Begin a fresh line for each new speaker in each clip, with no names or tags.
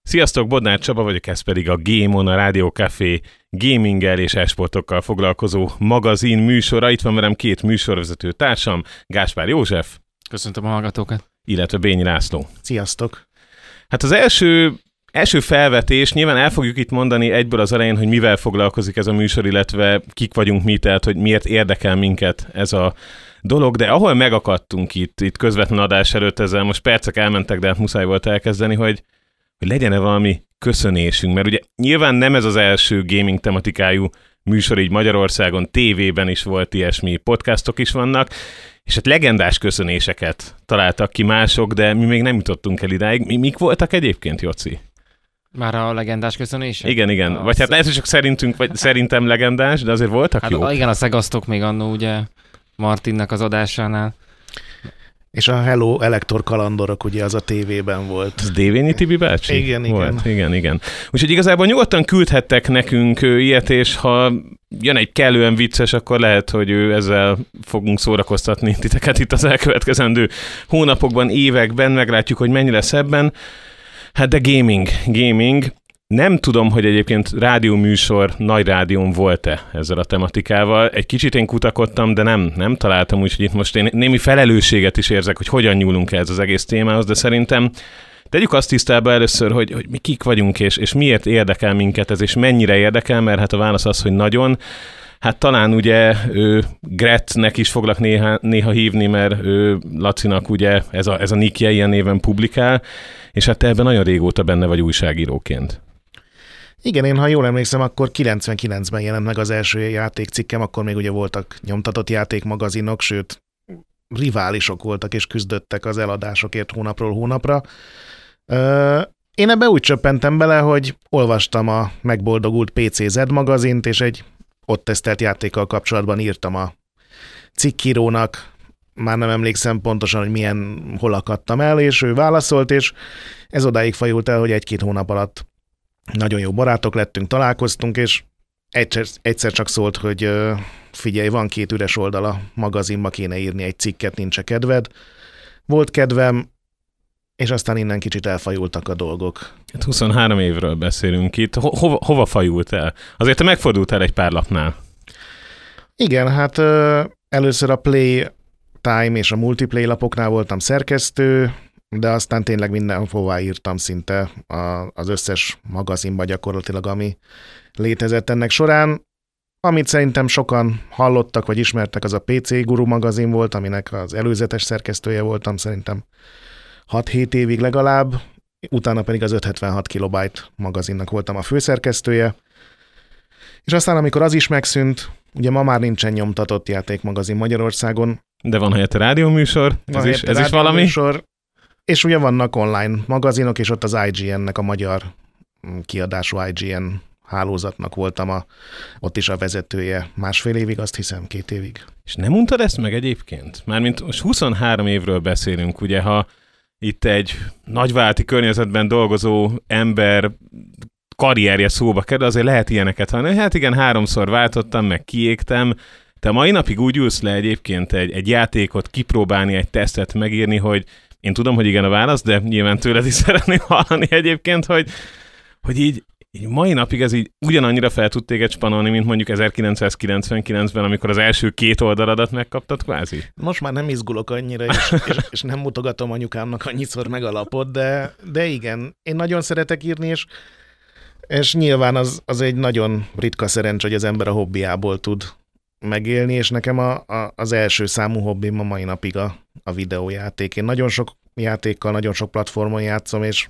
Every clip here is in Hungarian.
Sziasztok, Bodnár Csaba vagyok, ez pedig a Game On, a Rádió Café gaminggel és e-sportokkal foglalkozó magazin műsora. Itt van velem két műsorvezető társam, Gáspár József.
Köszöntöm a hallgatókat.
Illetve Bényi László.
Sziasztok.
Hát az első felvetés, nyilván el fogjuk itt mondani egyből az elején, hogy mivel foglalkozik ez a műsor, illetve kik vagyunk mi, tehát hogy miért érdekel minket ez a dolog, de ahol megakadtunk itt közvetlen adás előtt, ezzel most percek elmentek, de hát muszáj volt elkezdeni, hogy legyen-e valami köszönésünk, mert ugye nyilván nem ez az első gaming tematikájú műsor így Magyarországon, tévében is volt ilyesmi, podcastok is vannak, és hát legendás köszönéseket találtak ki mások, de mi még nem jutottunk el idáig. Mik voltak egyébként, Joci?
Már a legendás köszönések?
Igen. Vagy hát lehet, hogy csak szerintünk, vagy szerintem legendás, de azért voltak
hát
jók.
Igen, a szegasztok még annó ugye Martinnak az adásánál.
És a Hello Elektor kalandorok, ugye az a tévében volt.
Ez Dévényi Tibi bácsi? Igen. Úgyhogy igazából nyugodtan küldhettek nekünk ilyet, és ha jön egy kellően vicces, akkor lehet, hogy ezzel fogunk szórakoztatni titeket itt az elkövetkezendő hónapokban, években, meglátjuk, hogy mennyi lesz ebben. Hát de gaming. Nem tudom, hogy egyébként rádióműsor nagy rádión volt-e ezzel a tematikával. Egy kicsit én kutakodtam, de nem találtam, úgyhogy itt most én némi felelősséget is érzek, hogy hogyan nyúlunk ez az egész témához, de szerintem tegyük azt tisztába először, hogy mi kik vagyunk, és miért érdekel minket ez, és mennyire érdekel, mert hát a válasz az, hogy nagyon. Hát talán ugye Gretnek is foglak néha hívni, mert Lacinak ugye ez a nickje ilyen néven publikál, és hát te ebben nagyon régóta benne vagy újságíróként.
Igen, én ha jól emlékszem, akkor 99-ben jelent meg az első játékcikkem, akkor még ugye voltak nyomtatott játékmagazinok, sőt, riválisok voltak és küzdöttek az eladásokért hónapról hónapra. Én ebbe úgy csöppentem bele, hogy olvastam a megboldogult PCZ magazint, és egy ott tesztelt játékkal kapcsolatban írtam a cikkírónak, már nem emlékszem pontosan, hogy hol akadtam el, és ő válaszolt, és ez odáig fajult el, hogy 1-2 hónap alatt nagyon jó barátok lettünk, találkoztunk, és egyszer csak szólt, hogy figyelj, van 2 üres oldal a magazinba, kéne írni egy cikket, nincs kedved. Volt kedvem, és aztán innen kicsit elfajultak a dolgok.
Hát 23 évről beszélünk itt. Hova fajult el? Azért te megfordultál egy pár lapnál.
Igen, hát először a Playtime és a Multiplay lapoknál voltam szerkesztő, de aztán tényleg mindenhová írtam szinte az összes magazinba gyakorlatilag, ami létezett ennek során. Amit szerintem sokan hallottak vagy ismertek, az a PC Guru magazin volt, aminek az előzetes szerkesztője voltam szerintem 6-7 évig legalább, utána pedig az 576 kilobyte magazinnak voltam a főszerkesztője. És aztán, amikor az is megszűnt, ugye ma már nincsen nyomtatott játékmagazin Magyarországon.
De van helyette rádióműsor, ez is valami?
És ugye vannak online magazinok, és ott az IGN-nek, a magyar kiadású IGN hálózatnak voltam ott is a vezetője 1,5 évig, azt hiszem 2 évig.
És nem untad ezt meg egyébként? Mármint most 23 évről beszélünk, ugye, ha itt egy nagyvállalati környezetben dolgozó ember karrierje szóba kerül, azért lehet ilyeneket hallani. Hát igen, 3-szor váltottam, meg kiégtem. Te mai napig úgy ülsz le egyébként egy játékot kipróbálni, egy tesztet megírni, hogy én tudom, hogy igen a válasz, de nyilván tőled is szeretném hallani egyébként, hogy így mai napig ez így ugyanannyira fel tud téged spanolni, mint mondjuk 1999-ben, amikor az első 2 oldaladat megkaptad kvázi? Most
már nem izgulok annyira, és nem mutogatom anyukámnak annyiszor meg a lapot, de igen, én nagyon szeretek írni, és nyilván az egy nagyon ritka szerencs, hogy az ember a hobbiából tud megélni, és nekem az első számú hobbim a mai napig a videójáték. Én nagyon sok játékkal, nagyon sok platformon játszom, és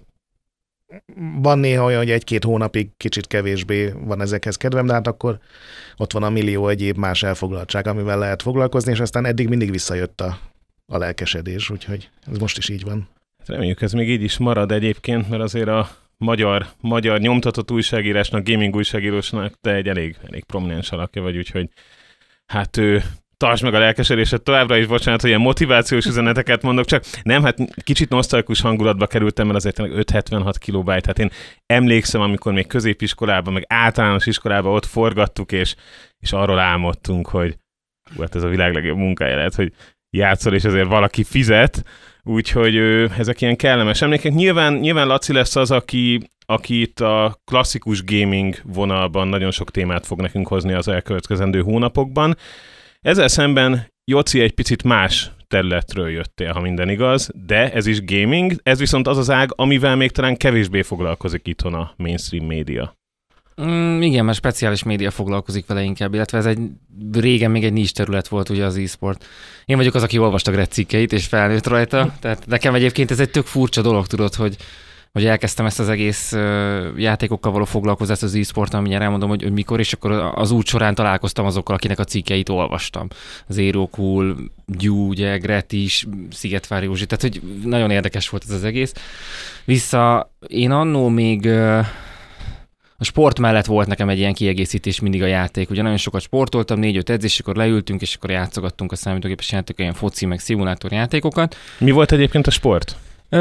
van néha olyan, hogy 1-2 hónapig kicsit kevésbé van ezekhez kedvem, de hát akkor ott van a millió egyéb más elfoglaltság, amivel lehet foglalkozni, és aztán eddig mindig visszajött a lelkesedés, úgyhogy ez most is így van.
Reméljük, ez még így is marad egyébként, mert azért a magyar nyomtatott újságírásnak, gaming újságírósnak te egy elég prominens alakja vagy, úgyhogy hát tartsd meg a lelkesedésed továbbra is, bocsánat, hogy ilyen motivációs üzeneteket mondok, csak nem, hát kicsit nosztalgikus hangulatba kerültem, mert azért 576 kilobyte, hát én emlékszem, amikor még középiskolában, meg általános iskolában ott forgattuk, és arról álmodtunk, hogy hát ez a világ legjobb munkája lehet, hogy játszol, és azért valaki fizet, úgyhogy ezek ilyen kellemes emlékek. Nyilván Laci lesz az, aki aki itt a klasszikus gaming vonalban nagyon sok témát fog nekünk hozni az elkövetkezendő hónapokban. Ezzel szemben Joci egy picit más területről jöttél, ha minden igaz, de ez is gaming, ez viszont az az ág, amivel még talán kevésbé foglalkozik itthon a mainstream média.
Igen, mert speciális média foglalkozik vele inkább, illetve ez régen még egy niche terület volt ugye az e-sport. Én vagyok az, aki olvasta Gret cikkeit és felnőtt rajta, tehát nekem egyébként ez egy tök furcsa dolog, tudod, hogy elkezdtem ezt az egész játékokkal való foglalkozást az e-sporttal, mindjárt elmondom, hogy mikor, és akkor az út során találkoztam azokkal, akinek a cikkeit olvastam. Zero Cool, Gyú, ugye, Gret is, Szigetvári Józsi, tehát hogy nagyon érdekes volt ez az egész. Én annó még a sport mellett volt nekem egy ilyen kiegészítés mindig a játék. Ugye nagyon sokat sportoltam, 4-5 edzésekor leültünk, és akkor játszogattunk a számítógépes játékokat, ilyen foci, meg szimulátor játékokat.
Mi volt egyébként a sport?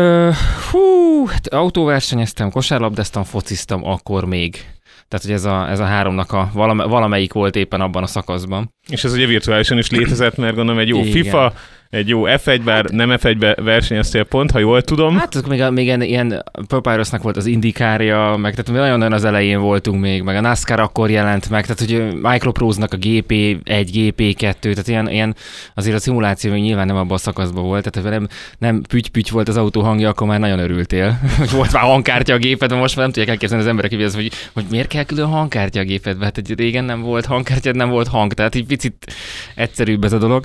Autóversenyeztem, kosárlabdáztam, fociztam akkor még. Tehát, hogy ez a háromnak valamelyik volt éppen abban a szakaszban.
És ez ugye virtuálisan is létezett, mert gondolom egy jó igen. FIFA, egy jó F1, bár nem F1-be versenyeztél pont, ha jól tudom.
Hát még ilyen Papyrusnak volt az Indikárja, meg tehát nagyon az elején voltunk még, meg a NASCAR akkor jelent meg, tehát hogy Microprose-nak a GP1, GP2, tehát ilyen azért a szimuláció még nyilván nem abban a szakaszban volt, tehát nem püty-püty volt az autó hangja, akkor már nagyon örültél. Volt már hangkártya a gépedben, most már nem tudják elképzelni az emberek, hogy miért kell külön hangkártya a gépedben, hát egy régen nem volt hangkártya, nem volt hang, tehát így picit egyszerűbb ez a dolog.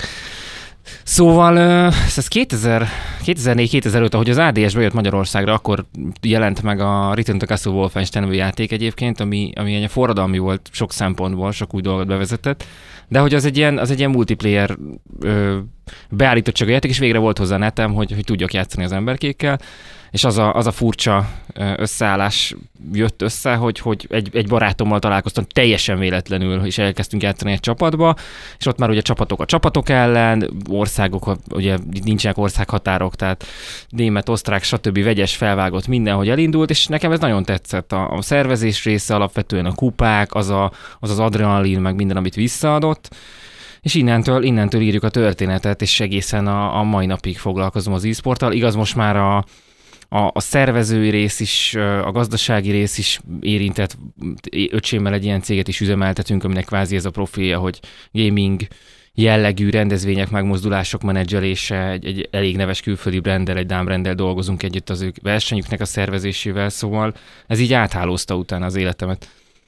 Szóval ez 2004-2005, ahogy az ADS bejött Magyarországra, akkor jelent meg a Return to Castle Wolfenstein nevű játék egyébként, ami egy forradalmi volt sok szempontból, sok új dolgot bevezetett, de hogy az egy ilyen multiplayer beállítottság a játék, és végre volt hozzá netem, hogy tudjak játszani az emberkékkel, és az a furcsa összeállás jött össze, hogy egy barátommal találkoztam teljesen véletlenül, és elkezdtünk játszani egy csapatba, és ott már ugye csapatok a csapatok ellen, országok, ugye nincsenek országhatárok, tehát német, osztrák, stb. Vegyes felvágott mindenhogy elindult, és nekem ez nagyon tetszett. A szervezés része, alapvetően a kupák, az az adrenalin, meg minden, amit visszaadott, és innentől írjuk a történetet, és egészen a mai napig foglalkozom az e-sporttal. Igaz, most már a szervezői rész is, a gazdasági rész is érintett. Öcsémmel egy ilyen céget is üzemeltetünk, aminek kvázi ez a profilja, hogy gaming jellegű rendezvények, megmozdulások menedzselése, egy elég neves külföldi branddel, egy dán branddel dolgozunk együtt az ő versenyüknek a szervezésével, szóval ez így áthálózta utána az életemet.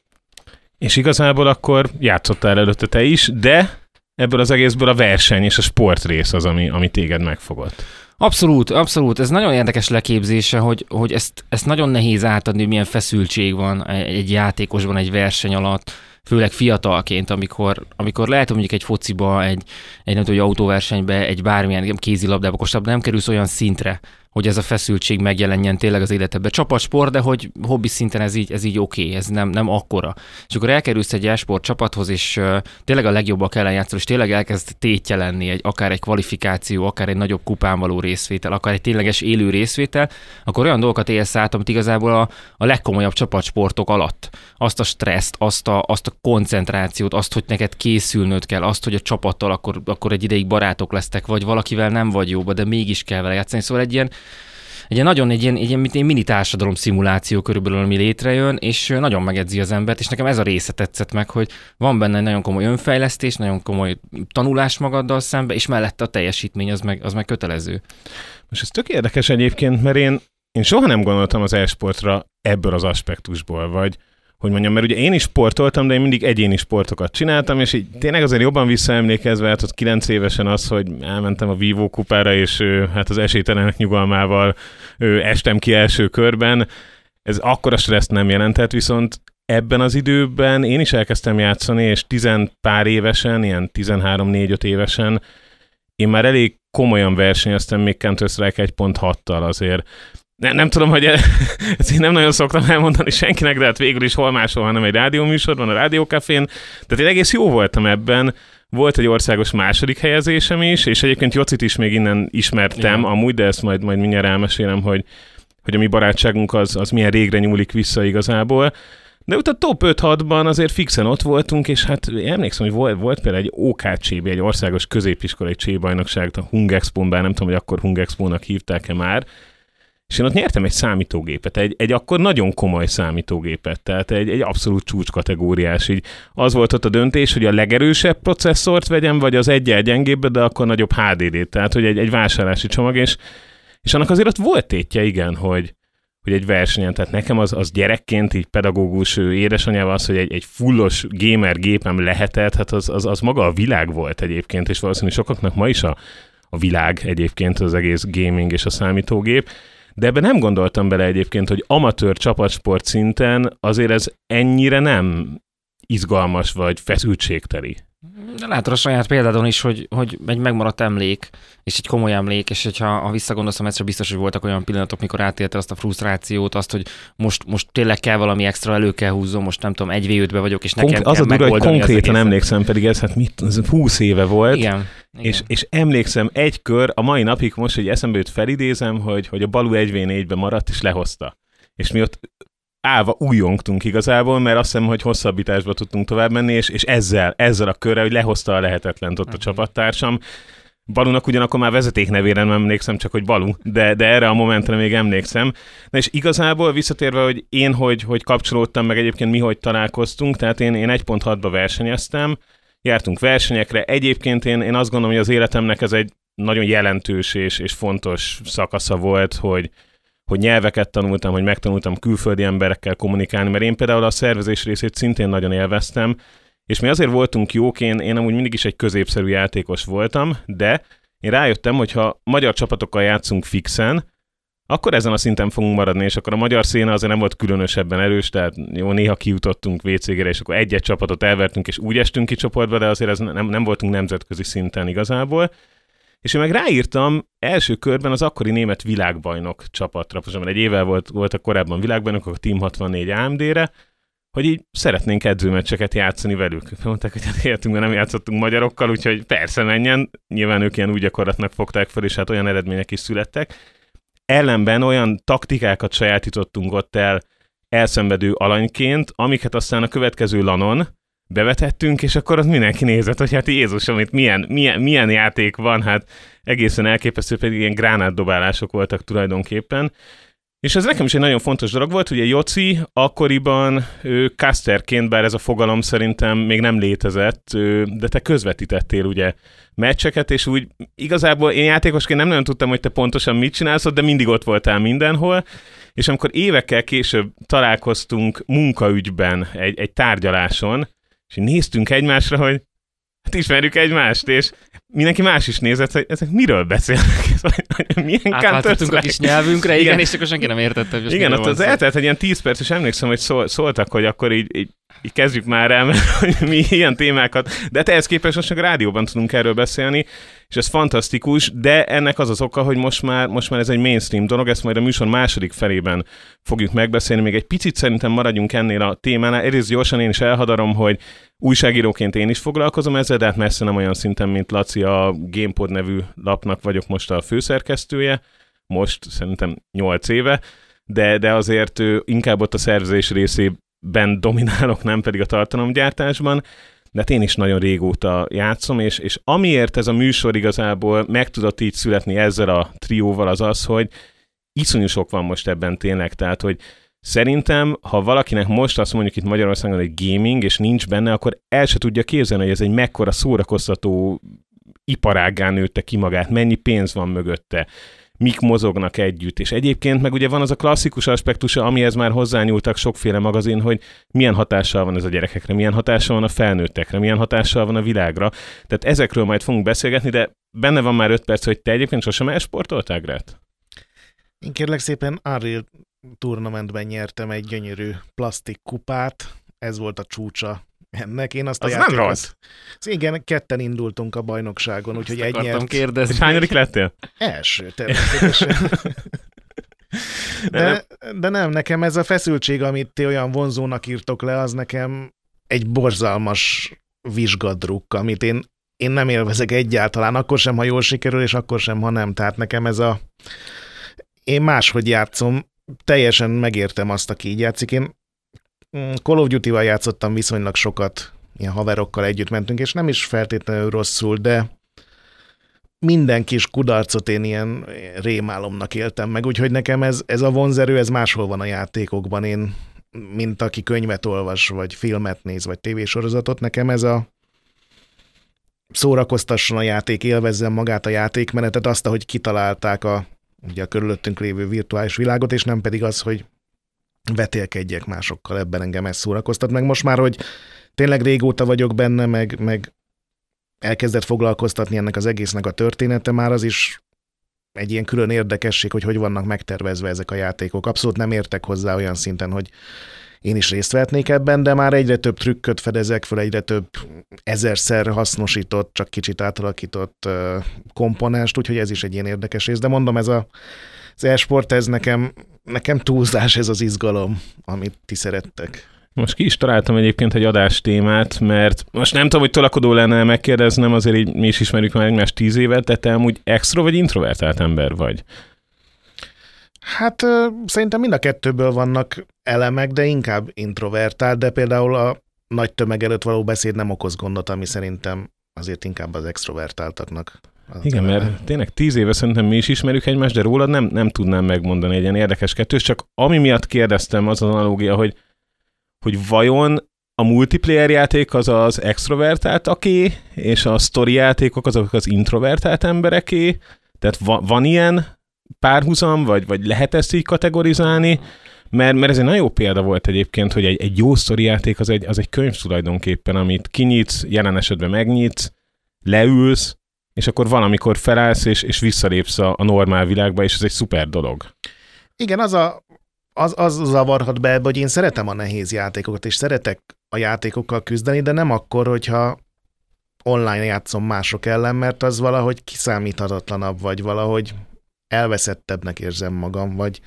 És
igazából akkor játszottál előtte te is, de ebből az egészből a verseny és a sport rész az, ami téged megfogott.
Abszolút. Ez nagyon érdekes leképzése, hogy ezt nagyon nehéz átadni, milyen feszültség van egy játékosban, egy verseny alatt, főleg fiatalként, amikor lehet, hogy mondjuk egy fociba, egy nem tudom, autóversenybe, egy bármilyen kézilabdába, kosárlabdába nem kerülsz olyan szintre, hogy ez a feszültség megjelenjen tényleg az életedben. Csapatsport, de hogy hobbi szinten ez így oké, ez nem akkora. És akkor elkerülsz egy e-sport csapathoz, és tényleg a legjobbak ellen játszol, és tényleg elkezd tétje lenni, akár egy kvalifikáció, akár egy nagyobb kupán való részvétel, akár egy tényleges élő részvétel, akkor olyan dolgokat élsz át, amit igazából a legkomolyabb csapatsportok alatt. Azt a stresszt, azt a koncentrációt, azt, hogy neked készülnöd kell, azt, hogy a csapattal akkor egy ideig barátok lesztek, vagy valakivel nem vagy jóba, de mégis kell vele játszani. Szóval egy ilyen mini társadalom szimuláció körülbelül, ami létrejön, és nagyon megedzi az embert, és nekem ez a része tetszett meg, hogy van benne egy nagyon komoly önfejlesztés, nagyon komoly tanulás magaddal szembe, és mellette a teljesítmény az meg kötelező.
Most ez tök érdekes egyébként, mert én soha nem gondoltam az e-sportra ebből az aspektusból, vagy hogy mondjam, mert ugye én is sportoltam, de én mindig egyéni sportokat csináltam, és így tényleg azért jobban visszaemlékezve, hát ott 9 évesen az, hogy elmentem a Vívó kupára, és hát az esélytelenek nyugalmával estem ki első körben. Ez akkora stresszt nem jelentett, viszont ebben az időben én is elkezdtem játszani, és 10 pár évesen, ilyen 13-4-5 évesen én már elég komolyan versenyeztem még Counter-Strike 1.6-tal azért. Nem tudom, hogy ezt én nem nagyon szoktam elmondani senkinek, de hát végül is hol máshol, hanem egy rádióműsorban, a Rádiókafén. Tehát én egész jó voltam ebben. Volt egy országos második helyezésem is, és egyébként Jocit is még innen ismertem, igen. Amúgy, de ezt majd mindjárt elmesélem, hogy a mi barátságunk az milyen régre nyúlik vissza igazából. De utána top 5-6-ban azért fixen ott voltunk, és hát emlékszem, hogy volt például egy OKC-b, egy országos középiskolai C-bajnokság, a Hungexpo-n, bár nem tudom, hogy akkor Hungexpo-nak hívták-e már, és én ott nyertem egy számítógépet, egy akkor nagyon komoly számítógépet, tehát egy abszolút csúcskategóriás. Így az volt ott a döntés, hogy a legerősebb processzort vegyem, vagy az egyel gyengébbet, de akkor nagyobb HDD-t, tehát hogy egy vásárlási csomag, és annak azért ott volt tétje, igen, hogy egy versenyen, tehát nekem az gyerekként, így pedagógus édesanyával az, hogy egy fullos gamer gépem lehetett, hát az maga a világ volt egyébként, és valószínűleg sokaknak ma is a világ egyébként az egész gaming és a számítógép, de ebben nem gondoltam bele egyébként, hogy amatőr csapatsport szinten azért ez ennyire nem izgalmas vagy feszültségteli.
De látod a saját példádon is, hogy egy megmaradt emlék, és egy komoly emlék, és hogyha visszagondolsz, egyszer biztos, hogy voltak olyan pillanatok, mikor átélte azt a frusztrációt, azt, hogy most tényleg kell valami extra, elő kell húzzom, most nem tudom, 1v5-be vagyok, és nekem
az
kell
a durva, hogy konkrétan
az
emlékszem, pedig ez 20 éve volt.
Igen.
És emlékszem egy kör, a mai napig most, hogy eszembe jut felidézem, hogy a Balú 1v4-be maradt, és lehozta. És mi ott állva újjongtunk igazából, mert azt hiszem, hogy hosszabbításba tudtunk tovább menni, és ezzel a körrel, hogy lehozta a lehetetlent ott a csapattársam. Balúnak ugyanakkor már vezetéknevére nem emlékszem, csak hogy Balú, de erre a momentre még emlékszem. Na és igazából visszatérve, hogy én hogy kapcsolódtam, meg egyébként mi hogy találkoztunk, tehát én 1.6-ba versenyeztem, jártunk versenyekre. Egyébként én azt gondolom, hogy az életemnek ez egy nagyon jelentős és fontos szakasza volt, hogy nyelveket tanultam, hogy megtanultam külföldi emberekkel kommunikálni, mert én például a szervezés részét szintén nagyon élveztem, és mi azért voltunk jók, én amúgy mindig is egy középszerű játékos voltam, de én rájöttem, hogy ha magyar csapatokkal játszunk fixen, akkor ezen a szinten fogunk maradni, és akkor a magyar széna azért nem volt különösebben erős, tehát jó, néha kijutottunk WCG-re, és akkor egy-egy csapatot elvertünk, és úgy estünk ki csoportba, de azért ez nem voltunk nemzetközi szinten igazából. És én meg ráírtam első körben az akkori német világbajnok csapatra, mert egy évvel voltak korábban világbajnokok a Team 64 AMD-re, hogy így szeretnénk edzőmeccseket játszani velük. Mondták, hogy hát életünkben nem játszottunk magyarokkal, úgyhogy persze menjen. Nyilván ők ilyen új gyakorlatnak fogták fel, és hát olyan eredmények is születtek. Ellenben olyan taktikákat sajátítottunk ott elszenvedő alanyként, amiket aztán a következő LAN-on bevetettünk, és akkor ott mindenki nézett, hogy hát Jézusom, itt milyen játék van, hát egészen elképesztő, pedig ilyen gránátdobálások voltak tulajdonképpen. És ez nekem is egy nagyon fontos dolog volt, ugye Joci akkoriban casterként, bár ez a fogalom szerintem még nem létezett, de te közvetítettél ugye meccseket, és úgy igazából én játékosként nem nagyon tudtam, hogy te pontosan mit csinálsz, de mindig ott voltál mindenhol, és amikor évekkel később találkoztunk munkaügyben egy tárgyaláson, és néztünk egymásra, hogy hát ismerjük egymást, és mindenki más is nézett, hogy ezek miről beszélnek, milyen
átváltottunk a kis nyelvünkre, igen, és akkor senki nem értette.
Igen, ott az eltelt egy ilyen 10 perc, és emlékszem, hogy szóltak, hogy akkor így kezdjük már el, mert hogy mi ilyen témákat, de hát ehhez képest most csak rádióban tudunk erről beszélni, és ez fantasztikus, de ennek az oka, hogy most már ez egy mainstream dolog, ezt majd a műsor második felében fogjuk megbeszélni, még egy picit szerintem maradjunk ennél a témánál, egyrészt gyorsan én is elhadarom, hogy újságíróként én is foglalkozom ezzel, de hát messze nem olyan szinten, mint Laci, a GamePod nevű lapnak vagyok most a főszerkesztője, most szerintem 8 éve, de azért inkább ott a szervezés részében dominálok, nem pedig a tartalomgyártásban, de hát én is nagyon régóta játszom, és amiért ez a műsor igazából meg tudott így születni ezzel a trióval, az, hogy iszonyú sok van most ebben tényleg, tehát hogy szerintem, ha valakinek most azt mondjuk itt Magyarországon egy gaming, és nincs benne, akkor el se tudja képzelni, hogy ez egy mekkora szórakoztató iparággá nőtte ki magát, mennyi pénz van mögötte, mik mozognak együtt, és egyébként meg ugye van az a klasszikus aspektusa, amihez már hozzányúltak sokféle magazin, hogy milyen hatással van ez a gyerekekre, milyen hatással van a felnőttekre, milyen hatással van a világra. Tehát ezekről majd fogunk beszélgetni, de benne van már 5 perc, hogy te egyébként sosem elsportoltál, Grát?
Én kérlek szépen Unreal Tournamentben nyertem egy gyönyörű plastik kupát, ez volt a csúcsa ennek. Én azt a
játékot... nem rossz.
Igen, ketten indultunk a bajnokságon, úgyhogy egy nyert.
Kérdezni.
És hányadik lettél?
Első, természetesen. De nem, nekem ez a feszültség, amit ti olyan vonzónak írtok le, az nekem egy borzalmas vizsgadruk, amit én nem élvezek egyáltalán, akkor sem, ha jól sikerül, és akkor sem, ha nem. Tehát nekem ez én máshogy játszom, teljesen megértem azt, aki így játszik. Én Call of Duty-val játszottam viszonylag sokat, ilyen haverokkal együtt mentünk, és nem is feltétlenül rosszul, de minden kis kudarcot én ilyen rémálomnak éltem meg, úgyhogy nekem ez a vonzerő, ez máshol van a játékokban. Én, mint aki könyvet olvas, vagy filmet néz, vagy tévésorozatot, nekem ez a szórakoztasson a játék, élvezzem magát a játékmenetet, azt, ahogy kitalálták ugye a körülöttünk lévő virtuális világot, és nem pedig az, hogy vetélkedjek másokkal, ebben engem ez szórakoztat. Meg most már, hogy tényleg régóta vagyok benne, meg elkezdett foglalkoztatni ennek az egésznek a története, már az is egy ilyen külön érdekesség, hogy vannak megtervezve ezek a játékok. Abszolút nem értek hozzá olyan szinten, hogy én is részt vehetnék ebben, de már egyre több trükköt fedezek föl, egyre több ezerszer hasznosított, csak kicsit átalakított komponást, úgyhogy ez is egy ilyen érdekes rész. De mondom, ez az e-sport, ez nekem túlzás, ez az izgalom, amit ti szerettek.
Most ki is találtam egyébként egy adástémát, mert most nem tudom, hogy tolakodó lenne megkérdeznem, azért így mi is ismerjük már egymást 10 évet, de te amúgy extro vagy introvertált ember vagy?
Hát szerintem mind a kettőből vannak elemek, de inkább introvertált, de például a nagy tömeg előtt való beszéd nem okoz gondot, ami szerintem azért inkább az extrovertáltaknak.
Igen, mert tényleg 10 éve szerintem mi is ismerjük egymást, de rólad nem tudnám megmondani egy ilyen érdekes kettős, csak ami miatt kérdeztem, az analógia, hogy vajon a multiplayer játék az az extrovertáltaké, és a sztori játékok azok az introvertált embereké, tehát van ilyen párhuzam, vagy lehet ezt így kategorizálni, mert ez egy nagyon jó példa volt egyébként, hogy egy jó sztori játék az egy könyv tulajdonképpen, amit kinyitsz, jelen esetben megnyitsz, leülsz, és akkor valamikor felállsz, és visszalépsz a normál világba, és ez egy szuper dolog.
Igen, az zavarhat be ebbe, hogy én szeretem a nehéz játékokat, és szeretek a játékokkal küzdeni, de nem akkor, hogyha online játszom mások ellen, mert az valahogy kiszámíthatatlanabb, vagy valahogy elveszettebbnek érzem magam, vagy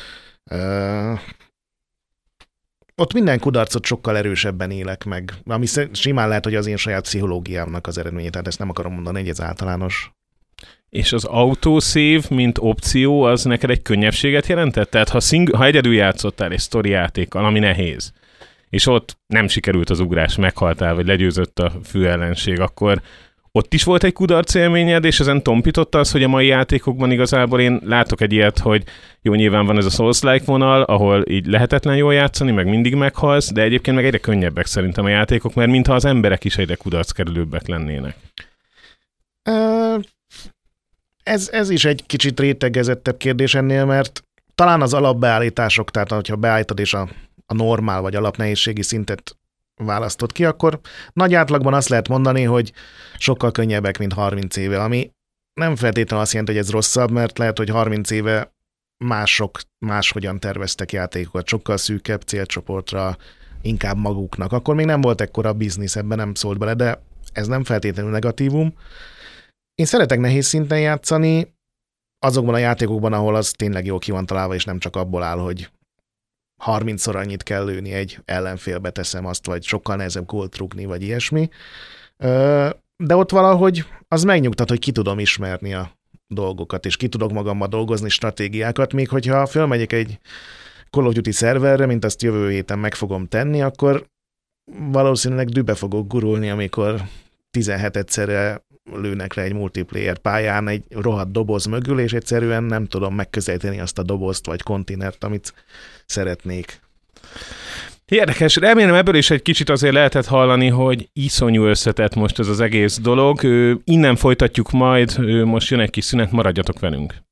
ott minden kudarcot sokkal erősebben élek meg, ami simán lehet, hogy az én saját pszichológiámnak az eredménye, tehát ezt nem akarom mondani, hogy ez általános.
És az autosave, mint opció, az neked egy könnyebbséget jelentett? Tehát ha egyedül játszottál egy sztori játékkal, ami nehéz, és ott nem sikerült az ugrás, meghaltál, vagy legyőzött a főellenség, akkor ott is volt egy kudarc élményed, és ezen tompította az, hogy a mai játékokban igazából én látok egy ilyet, hogy jó, nyilván van ez a Souls-like vonal, ahol így lehetetlen jól játszani, meg mindig meghalsz, de egyébként meg egyre könnyebbek szerintem a játékok, mert mintha az emberek is egyre kudarckerülőbbek lennének.
Ez is egy kicsit rétegezettebb kérdés ennél, mert talán az alapbeállítások, tehát hogyha beállítod és a normál vagy alapnehézségi szintet választod ki, akkor nagy átlagban azt lehet mondani, hogy sokkal könnyebbek, mint 30 éve, ami nem feltétlenül azt jelenti, hogy ez rosszabb, mert lehet, hogy 30 éve máshogyan terveztek játékokat, sokkal szűkebb célcsoportra, inkább maguknak. Akkor még nem volt ekkora biznisz, ebben nem szólt bele, de ez nem feltétlenül negatívum. Én szeretek nehéz szinten játszani, azokban a játékokban, ahol az tényleg jól ki van találva, és nem csak abból áll, hogy 30-szor annyit kell lőni egy ellenfélbe, teszem azt, vagy sokkal nehezebb gólt rúgni, vagy ilyesmi. De ott valahogy az megnyugtat, hogy ki tudom ismerni a dolgokat, és ki tudok magammal dolgozni stratégiákat, még hogyha fölmegyek egy Call of Duty szerverre, mint azt jövő héten meg fogom tenni, akkor valószínűleg dühbe fogok gurulni, amikor 17-szerre lőnek le egy multiplayer pályán egy rohadt doboz mögül, és egyszerűen nem tudom megközelíteni azt a dobozt vagy kontinert, amit szeretnék.
Érdekes, remélem ebből is egy kicsit azért lehetett hallani, hogy iszonyú összetett most ez az egész dolog. Innen folytatjuk majd, most jön egy kis szünet, maradjatok velünk.